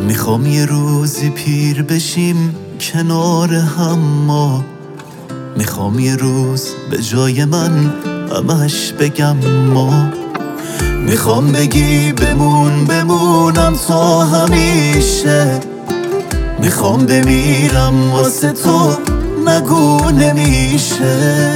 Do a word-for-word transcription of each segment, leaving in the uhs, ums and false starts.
میخوام یه روزی پیر بشیم کنار هم ما، میخوام یه روز به جای من همش بگم ما. میخوام بگی بمون بمونم تا همیشه، میخوام بمیرم واسه تو نگو نمیشه.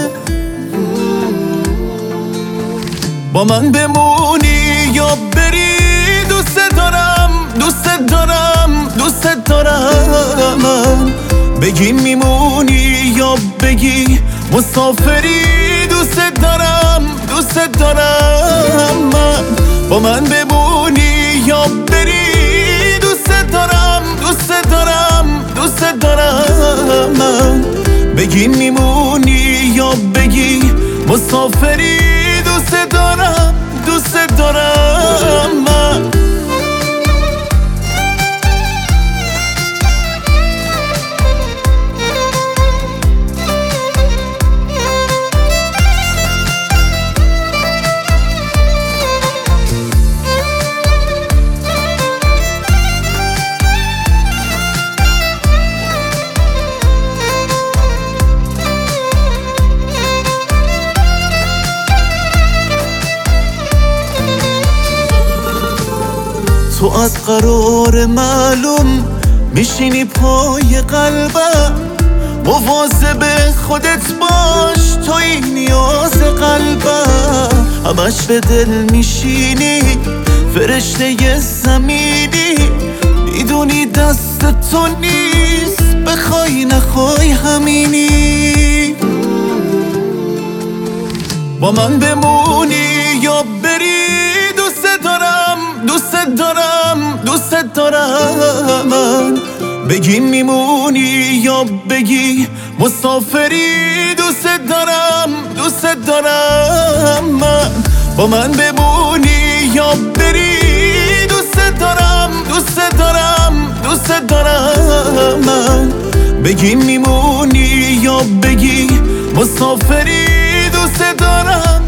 با من بمونی یا بری دوست دارم دوست دارم دوست دارم من. بگی میمونی یا بگی مسافری دوست دارم دوست دارم من. با من بمونی یا بری دوست دارم دوست دارم دوست دارم من. بگی میمونی یا بگی مسافری دوست دارم دوست دارم من. تو از قرار معلوم میشینی پای قلبم، مواظب خودت باش توی نیاز قلبم. همش به دل میشینی فرشته ی زمینی، میدونی دست تو نیست بخوای نخوای همینی. با من بمونی یا بری دوست دارم دوست دارم دوست دارم من. بگی میمونی یا بگی مسافری دوست دارم دوست دارم من. با من بمونی یا بری دوست دارم دوست دارم دوست دارم من. بگی میمونی یا بگی مسافری دوست دارم